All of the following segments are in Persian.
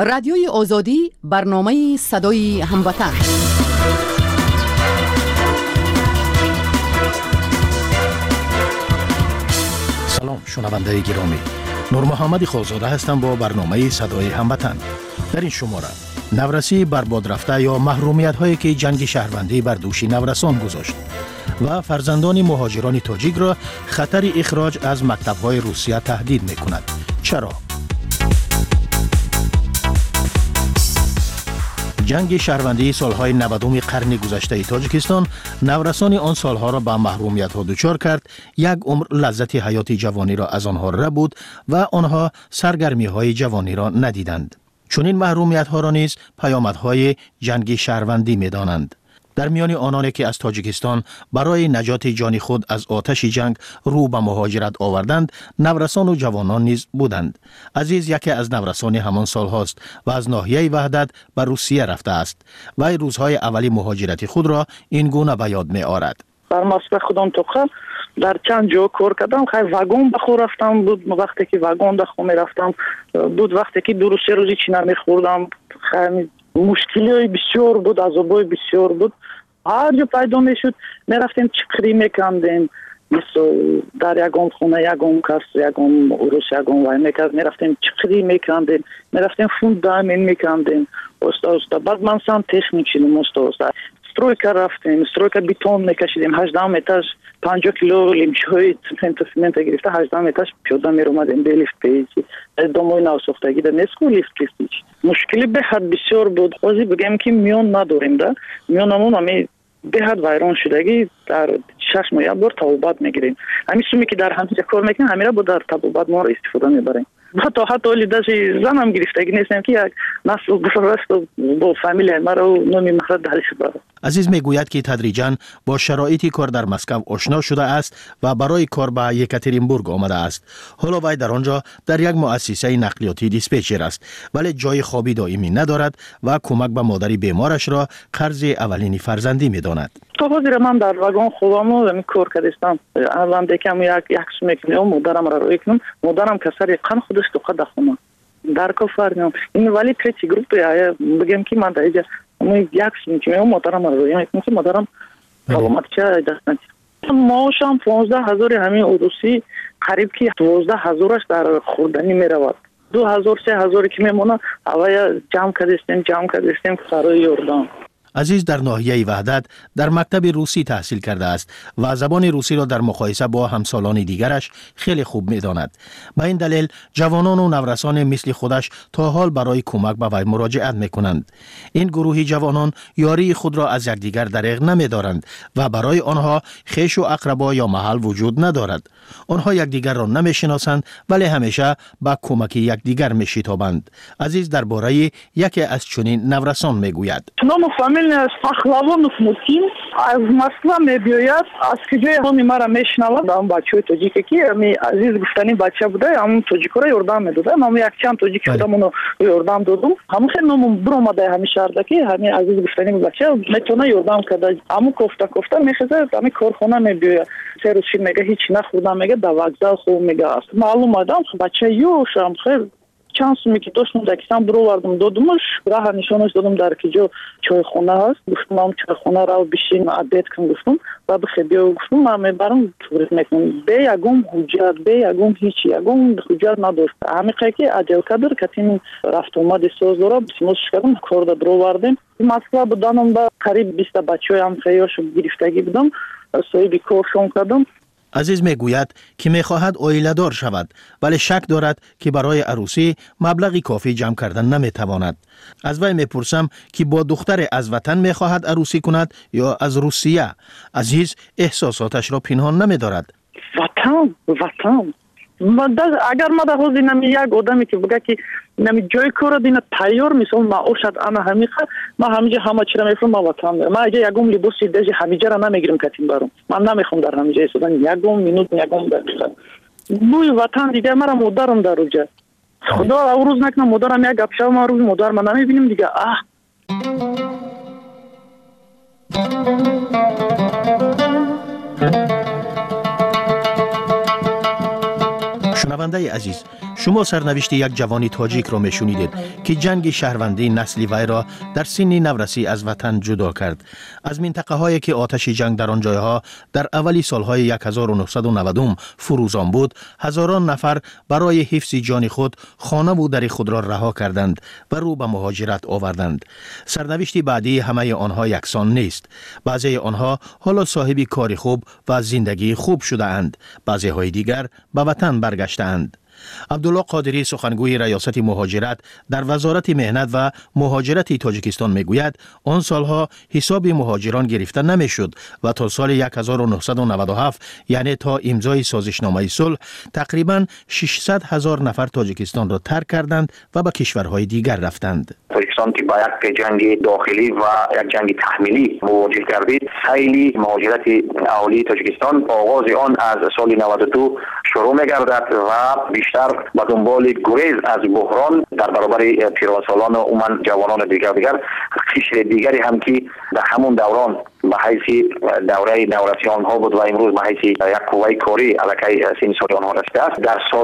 رادیوی آزادی برنامه صدای هموطن. سلام شنونده گرامی، نور محمد خالزاده هستم با برنامه صدای هموطن. در این شماره نورسی برباد رفته یا محرومیت هایی که جنگ شهروندی بر دوش نورسان گذاشت و فرزندان مهاجران تاجیک را خطر اخراج از مکتب های روسیه تهدید می کند. چرا؟ جنگ شهروندی سالهای 90 قرن گذشته تاجیکستان نورسان آن سالها را به محرومیت ها دچار کرد. یک عمر لذت حیات جوانی را از آنها ربود و آنها سرگرمی های جوانی را ندیدند. چون این محرومیت ها را نیز پیامدهای جنگ شهروندی می دانند. در میان آنانی که از تاجیکستان برای نجات جان خود از آتش جنگ رو به مهاجرت آوردند، نورسان و جوانان نیز بودند. عزیز یکی از نورسان همان سال هاست و از ناحیه وحدت به روسیه رفته است و روزهای اولی مهاجرت خود را این گونه به یاد می آورد. در مسکو خودم توقع در چند جا کار کردم. خیلی واگن بخور رفتم بود، وقتی که واگن دخو می رفتم بود، وقتی که 2 روزی چی نمی خوردم. خیلی مشکلی بسیار بود، عذابای بسیار بود. هر جا پیدا می شد می رفتیم چقری می کندیم، مثل در یگان خونه یگان کس یگان اوروس یگان وای می کرد، می رفتیم چقری می کندیم، می رفتیم فوندامین می کندیم. بعد من سام تکنیک شدیم. سтройка رفتیم، سтройка بیتون میکشیدیم. 18 متر 50 کیلو لیمچوی سمنت گرفته 18 متر پیاده میرومدیم به لیفت پیچی. از دومای نو ساختگی در نسکو لیفت پیچ. مشکلی به حد بسیار بود. خواهی بگم که میون نداریم ده. میونمون همی به حد ویران شدگی در 6 ماه یک بار تبوبات میگیریم. همین سومی که در همینجا کار میکنیم همیشه با در تبوبات ما را استفاده میبریم. حتی لیدرشی زنم گرفتگی نیستم که یک نسل گذشته با فامیلی ما رو نمی مخرج داری شده. عزیز میگوید که تدریجاً با شرایط کار در مسکو آشنا شده است و برای کار به یکاترینبورگ آمده است. حالا وی در آنجا در یک مؤسسه نقلیاتی دیسپچر است، ولی جای خوابی دائمی ندارد و کمک به مادری بیمارش را قرض اولین فرزندی میداند. تا حاضر من در واگن خوابم و کار کردم. الان دیگه یک میکنم، مادرم را روی کنم. مادرم کسری قن خودش تو قد خونه. در کافرم. این ولی تریتی گروپی بگم که من دیگه یک میکنم، مادرم را روی کنم که مادرم سلامت چه دست نکنه. ماشم 15000 همین اوروسی قریب که 12000ش در خوردنی میرود. 2000-3000 که میمونه اوای جمع کردیم برای یوردان. عزیز در ناحیه وحدت در مکتب روسی تحصیل کرده است و زبان روسی را در مقایسه با همسالان دیگرش خیلی خوب می‌داند. به این دلیل جوانان و نورسان مثل خودش تا حال برای کمک به وی مراجعت می‌کنند. این گروهی جوانان یاری خود را از یکدیگر دریغ نمی‌دارند و برای آنها خویش و اقربا یا محل وجود ندارد. آنها یکدیگر را نمی‌شناسند ولی همیشه با کمک یکدیگر می‌شتابند. عزیز درباره یکی از چنین نورسان می‌گوید. Пахлавонов Мутин از Москва میبیاید. از کجای همی مرا میشنود. اون بچه تاجیکی که همی عزیز گفتنی بچه بوده، همون تاجیک را یردام میداده. من یک چند تاجیک بودم اونو یردام دادم. همون خیلی نمون برامده همی شهردکی همی عزیز گفتنی بچه میتونه یردام کرده. همون کفته میخزه همی کارخانه میبیاید. 3 روز میگه هیچ نخوردم، میگه در وокзал خوب میگه است. معلوم آدم بچه یوشم خیلی چند سومی که داشتم دکستان برو وردم دادمش، راه نشانش دادم در کجا چای خونه هست. گفتم هم چای خونه را بشین عادت کن گفتم و بخیر بیا گفتم من میبرم توریست میکنم. به یگم حجت به یگم هیچ یگم حجت نداشت. همیشه که عجل کدر کتیم رفت اومد سوز داره بسیموش کردم کار دا برو وردم. مسئله بودنم با قریب 20 بچه هم خیاش گرفتگی بودم. صاحبی کارشون کردم. عزیز میگوید که میخواهد عائله دار شود ولی شک دارد که برای عروسی مبلغی کافی جمع کردن نمیتواند. از وی میپرسم که با دختر از وطن میخواهد عروسی کند یا از روسیه. عزیز احساساتش را پنهان نمیدارد. وطن اگر ما در حوزه نمی یک آدمی که بگه که نمی جای کار دینه تیار مثال ما اوشد انا همیخه ما همینجا همه چی را میفرم ما وطن دارم. ما اگه یکم لباسی دژ همیجا را نمیگیرم کتیم برام. من نمیخوام در همیجا ایستادن یکم مینوت یکم دقیقه. بوی وطن دیگه مرا مادرم در روجه. خدا او روز نکنه مادرم یک گپ شو ما روز مادر من نمیبینیم دیگه. شنونده عزیز، شما سرنوشت یک جوانی تاجیک را میشنیدید که جنگ شهروندی نسلی وی را در سن نورسی از وطن جدا کرد. از منطقه هایی که آتش جنگ در آن جایها در اولی سالهای 1990 فروزان بود، هزاران نفر برای حفظ جان خود خانه و در خود را رها کردند و رو به مهاجرت آوردند. سرنوشت بعدی همه آنها یکسان نیست. بعضی آنها حالا صاحب کار خوب و زندگی خوب شده اند، بعضی های دیگر به وطن برگشتند. عبدالله قادری سخنگوی ریاست مهاجرت در وزارت مهنت و مهاجرت تاجیکستان میگوید آن سالها حساب مهاجران گرفته نمیشد و تا سال 1997 یعنی تا امضای سازشنامه صلح تقریبا 600,000 نفر تاجیکستان را ترک کردند و به کشورهای دیگر رفتند. تاجیکستان که با یک جنگ داخلی و یک جنگ تحمیلی مواجه گردید، سیل مهاجرت اهالی تاجیکستان آغاز آن از سال 92 شروع می‌گردد و بیشتر به دنبال گریز از بحران در برابر پیراسالان و عموما جوانان دیگر قشر دیگری هم که در همون دوران به حیث دوره نورسی آنها بود و امروز به حیث یک قوه کاری علاقه سن سال آنها رسیده است. در سال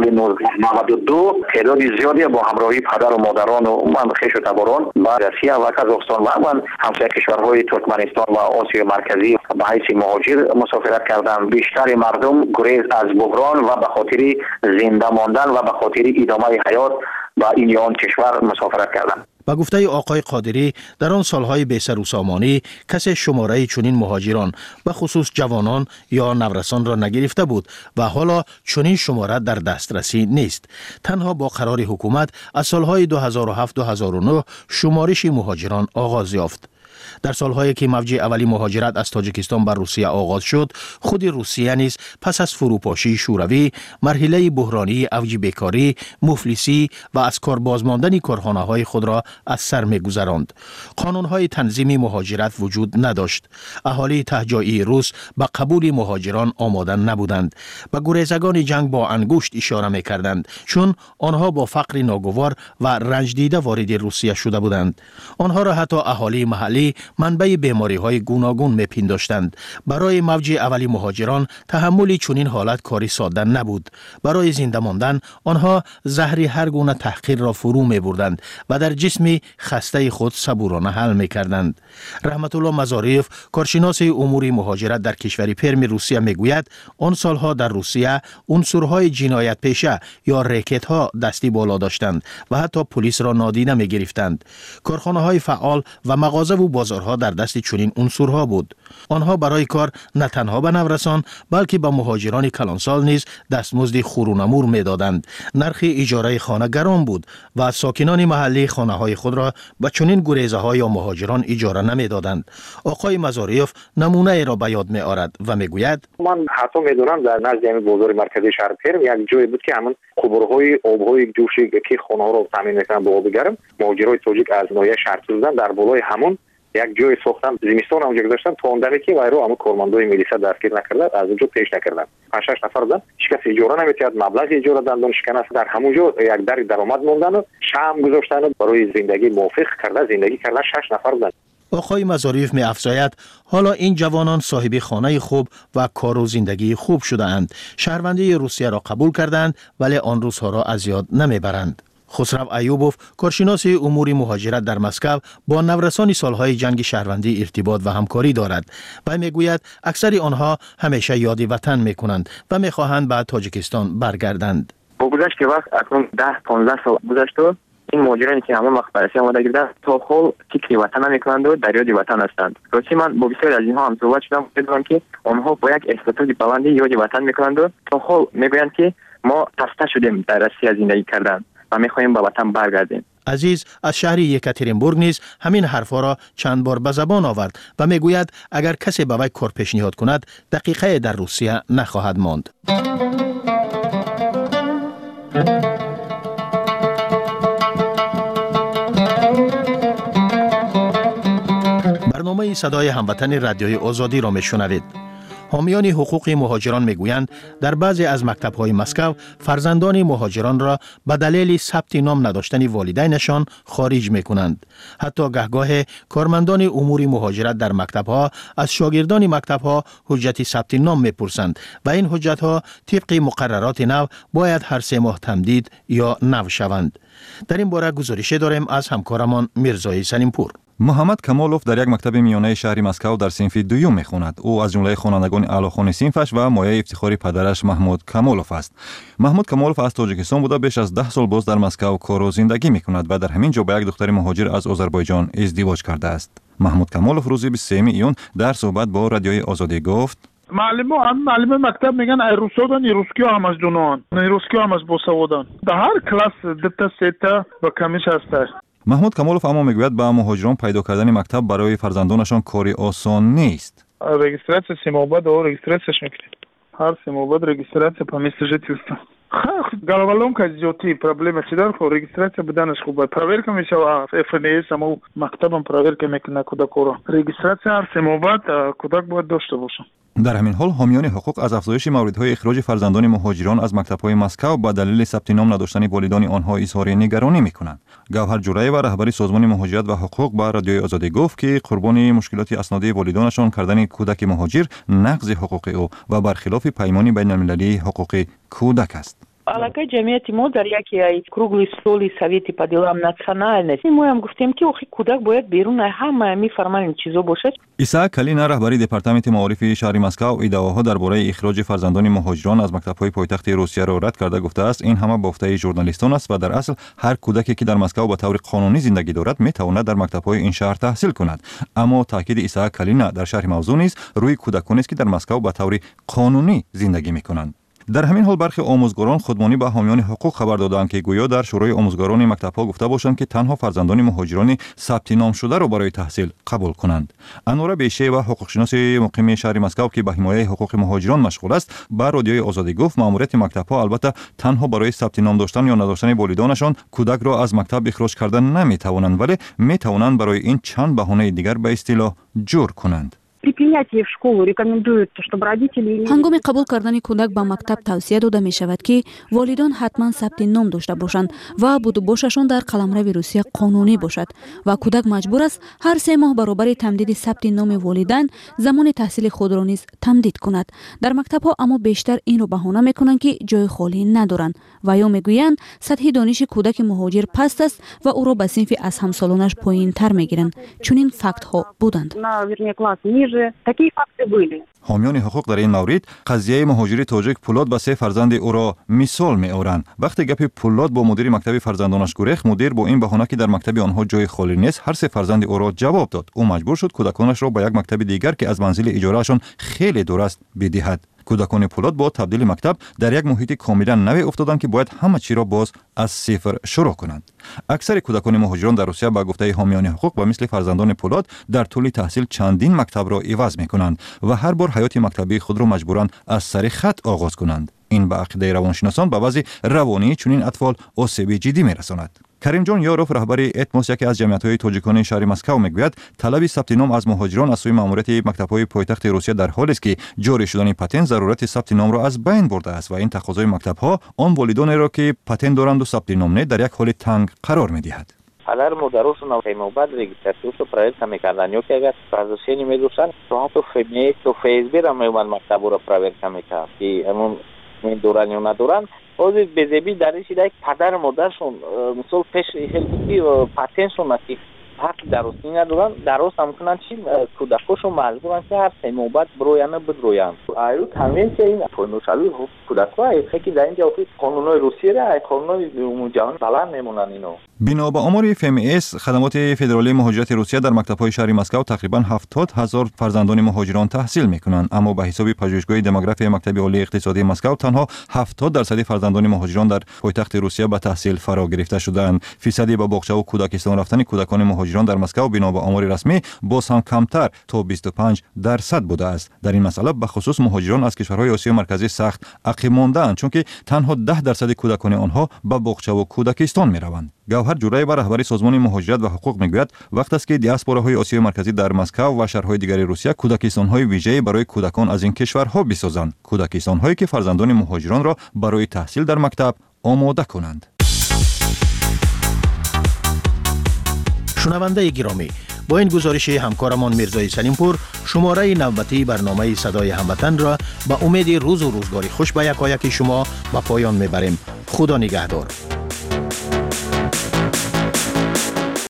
1992 تعداد زیادی با همراهی پدر و مادران و عموما خویش و تباران به روسیه و قزاقستان و عموما همسایه کشورهای ترکمنستان و آسیا مرکزی به حیث مهاجر مسافرت کردند. بیشتر مردم گریز از بحران و به خاطر زنده ماندن و به خاطر ادامه حیات و این آن کشور مسافرت کردند. با گفته آقای قادری در آن سالهای بی‌سر و سامانی کسی شماره چنین مهاجران به خصوص جوانان یا نورسان را نگرفته بود و حالا چنین شماره در دسترسی نیست. تنها با قرار حکومت از سالهای 2007-2009 شمارش مهاجران آغاز یافت. در سالهایی که موج اولی مهاجرت از تاجیکستان بر روسیه آغاز شد، خود روسیه نیز پس از فروپاشی شوروی مرحله بحرانی اوج بیکاری، مفلسی و از کار بازماندن کارخانه‌های خود را از سر می‌گذراند. قانون‌های تنظیم مهاجرت وجود نداشت. اهالی تهجایی روس به قبول مهاجران آماده نبودند. به گریزگان جنگ با انگشت اشاره می‌کردند، چون آنها با فقر ناگوار و رنج دیده وارد روسیه شده بودند. آنها را حتی اهالی محلی منبع بیماری‌های گوناگون می‌پنداشتند. برای موج اولی مهاجران تحمل چنین حالت کاری ساده نبود. برای زنده ماندن آنها زهر هر گونه تحقیر را فرو می‌بردند و در جسم خسته خود صبورانه حل می‌کردند. رحمت الله مزاریف، کارشناس امور مهاجرت در کشور پرم روسیه میگوید آن سالها در روسیه عنصرهای جنایت پیشه یا ریکت‌ها دستی بالا داشتند و حتی پلیس را نادیده می‌گرفتند. کارخانه‌های فعال و مغازه و بازارها در دست چنین عنصرها بود. آنها برای کار نه تنها به نورسان بلکه به مهاجران کلانسال نیز دستمزد خورونمور میدادند. نرخ اجاره خانه گران بود و ساکنان محلی خانه‌های خود را به چنین گریزه‌ها یا مهاجران اجاره نمیدادند. آقای مزاریف نمونه ای را به یاد می‌آورد و میگوید من حتی میدونم در نزد همین بازار مرکزی شهر پرم یک جایی بود که همون قبرهای آبهای جوشی که خانه‌ها رو تامین می‌کردن به آب گرم، مهاجرای تاجیک از ناحیه شهر بودن در بالای همون یک جای ساختن زمستان اونجا گذاشتن تا اندمی که وایرو همون کارمندای ملیسا دستگیر نکردن، از اونجا پیش نکردن. 5-6 نفر بودن، هیچ کس اجاره نمی‌داد، مبلغ اجاره دادن شکنه در همونجا یک در درآمد موندن و شام گذاشتن برای زندگی موافق کردن، زندگی کردن 6 نفر بودن. آقای مزاریف می افزاید حالا این جوانان صاحب خانه خوب و کار و زندگی خوب شده اند. شهروندی روسیه را قبول کردند ولی آن روزها را از یاد نمیبرند. خسرو ایوبوف، کارشناس امور مهاجرت در مسکو، با نورسان سالهای جنگ شهروندی ارتباط و همکاری دارد و میگوید اکثر آنها همیشه یاد وطن میکنند و میخواهند به تاجیکستان برگردند. با گذشت وقت اکنون 10-15 سال گذشت و این مهاجرانی که همه وقت بررسی آماده گردن تا حال فکر وطن نمیکنند و در یاد وطن هستند. راستی من با بسیاری از اینها هم صحبت شدم، دیدم که آنها با یک احساس بلندی یاد وطن میکنند و تا حال میگویند که ما خسته شدیم در روسیه زندگی کردن و میخواهیم به وطن برگردیم. عزیز از شهر یکاترینبورگ نیز همین حرفا را چند بار به زبان آورد و میگوید اگر کسی به وی کار پیشنهاد کند دقیقه در روسیه نخواهد ماند. برنامه صدای هموطن رادیوی آزادی را میشنوید. حامیان حقوق مهاجران میگویند در بعضی از مکتب‌های مسکو فرزندان مهاجران را به دلیل ثبت نام نداشتن والدینشان خارج می‌کنند. حتی گهگاه کارمندان امور مهاجرت در مکتب‌ها از شاگردان مکتب‌ها حجت ثبت نام می‌پرسند و این حجت‌ها طبق مقررات نو باید هر 3 ماه تمدید یا نو شوند. در این باره گزارشی داریم از همکارمان میرزای سلیمپور. محمد کمالوف در یک مکتب میانه شهر مسکو در صنف دوم میخواند. او از جمله خوانندگان اعلیخوان صنفش و مایه افتخاری پدرش محمود کمالوف است. محمود کمالوف از تاجیکستان بوده بیش از 10 سال باز در مسکو کار و زندگی میکند و در همین جا با یک دختر مهاجر از آذربایجان ازدواج کرده است. محمود کمالوف روز 23 ایون در صحبت با رادیوی آزادی گفت: معلم مکتب میگن ای روسودان ای روسکی هم از دونان ای روسکی هم از بوسودان در هر کلاس دتا سیتا با کمیش هست. محمود کمالوف اما میگوید با مهاجران پیدا کردن مکتب برای فرزندانشان کاری آسان نیست. Регистрация 7 года, регистрация шмекли. Har 7 года регистрация по месту жительства. Головоломка идет и проблема чидар, что регистрация беданаш хуба. Проверка мешала ФНС, саму мактабам проверка мекна куда коро. Регистрация har 7 года, куда будет дошто боша. در همین حال حامیان حقوق از افزایش موردهای اخراج فرزندان مهاجران از مکتب‌های مسکو به دلیل ثبت نام نداشتن والدین آنها اظهار نگرانی می‌کنند. گوهر جورایی و رهبر سازمان مهاجرت و حقوق با رادیوی آزادی گفت که قربانی مشکلات اسنادی والدینشان کردن کودک مهاجر نقض حقوق او و برخلاف پیمان بین‌المللی حقوق کودک است. Алакай ҷамъияти мо дар яке кругли столи совети по делам национальности мо ҳам гуфтем ки охи кӯдак бояд берун ҳама мефарман чизо бошад. исаак калина раҳбари департаменти маорифи шаҳри москав иддаоҳо дар бораи ихроҷи фарзандони муҳоҷирон аз мактабҳои пойтахти русияро рад карда гуфтааст ин ҳама бофтаи журналистон аст ва дар асл ҳар кӯдаке ки дар москав ба таври қонунӣ зиндагӣ дорад метавонад дар мактабҳои ин шаҳр таҳсил кунад. аммо таъкиди исаак калина дар шарҳи мавзӯъ низ рӯи кӯдаконест ки дар москав ба таври қонунӣ зиндагӣ мекунанд. در همین حال برخی آموزگاران خودمانی به حامیان حقوق خبر دادند که گویا در شورای آموزگاران مکتب‌ها گفته باشند که تنها فرزندان مهاجران ثبت نام شده را برای تحصیل قبول کنند. انوره بیشه و حقوقشناس مقیم شهر مسکو که به حمایت حقوق مهاجران مشغول است، بر رادیوی آزادی گفت مأموریت مکتب‌ها البته تنها برای ثبت نام داشتن یا نداشتن والدینشان کودک را از مکتب اخراج کردن نمی‌توانند، ولی می‌توانند برای این چند بهانه دیگر به اصطلاح جور کنند. ҳангоми қабул кардани кӯдак ба мактаб тавсия дода мешавад ки волидон ҳатман сабти ном дошта бошанд ва будубошашон дар қаламрави русия қонунӣ бошад ва кӯдак маҷбур аст ҳар 3 моҳ баробари тамдиди сабти номи волидайн замони таҳсили худро низ тамдид кунад. дар мактабҳо аммо бештар инро баҳона мекунанд ки ҷои холӣ надоранд ва ё мегӯянд сатҳи дониши кӯдаки муҳоҷир паст аст ва ӯро ба синфи аз ҳамсолонаш поинтар мегиранд. чунин фактҳо буданд. حامیان حقوق در این مورد قضیه مهاجر تاجیک پولاد به 3 فرزند او را مثال می‌آورند. وقتی گپ پولاد با مدیر مکتب فرزندانش گریخت، مدیر با این بهانه که در مکتب آنها جای خالی نیست هر 3 فرزند او را جواب داد. او مجبور شد کودکانش را به یک مکتب دیگر که از منزل اجارهشان خیلی دور است بدهد. کودکان پولاد با تبدیل مکتب در یک محیط کاملا نوی افتادند که باید همه چی را باز از صفر شروع کنند. اکثر کودکان مهاجران در روسیه با گفته حامیان حقوق و مثل فرزندان پولاد در طول تحصیل چندین مکتب را عوض می‌کنند و هر بار حیات مکتبی خود را مجبورند از سر خط آغاز کنند. این به عقیده روانشناسان به وضع روانی چنین اطفال آسیب جدی می‌رساند. کریم جان یاروف رهبر اتموس یکی از جمعیت‌های تاجیکان شهر مسکو میگوید طلب ثبت نام از مهاجران از سوی مأموریت مکتب‌های پایتخت روسیه در حالی است که جاری شدن پتن ضرورت ثبت نام را از بین برده است و این تقاضای مکتب‌ها آن والدانی را که پتن دارند و ثبت نام نه در یک حال تنگ قرار می‌دهد. Alar mudarosu na Mobat registrațiu proiect mecadan eu că razășeni medusan to femei to Facebook am eu maktabura proiect meka ki amun duran eu naduran ozi bezebi darishi dai padar modarshon misol pesh helbiki patenshon ati حق درستی ندارن درست هم کنن چی کودکاشو مجبورن که هر 3 ماه بعد برویان بدرویان ایو تامین که این پونوشالو کودکا که در اینجا قانونای روسیه را قانونای جهان بلند نمونن اینو. بنا به آمار FMS خدمات فدرالی مهاجرت روسیه در مکتب‌های شهر مسکو تقریبا 70,000 فرزندان مهاجران تحصیل می‌کنند، اما به حساب پژوهشگاه دموگرافی مکتب عالی اقتصادی مسکو تنها 70% فرزندان مهاجران در پایتخت روسیه به تحصیل فرا گرفته شدند. فیصدی به باغچه و کودکستان رفتن کودکان مهاجران در مسکو بنا به آمار رسمی باز هم کمتر تا 25% بوده است. در این مسئله به خصوص مهاجران از کشورهای آسیا مرکزی سخت عقب مانده‌اند، چون که تنها 10% کودکان آنها به باغچه و کودکستان می‌روند. گوهر جورایبا رهبری سازمان مهاجرت و حقوق میگوید وقت است که دیاسپوراهای آسیای مرکزی در مسکو و شهرهای دیگر روسیه کودکستان‌های ویژه‌ای برای کودکان از این کشورها بسازند، کودکستان‌هایی که فرزندان مهاجران را برای تحصیل در مکتب آماده کنند. شنونده گرامی، با این گزارش همکارمان میرزای سلیمپور شماره نوبتی برنامه صدای هموطن را به امید روز و روزگاری خوش به یکایک شما به پایان میبریم. خدا نگهدار.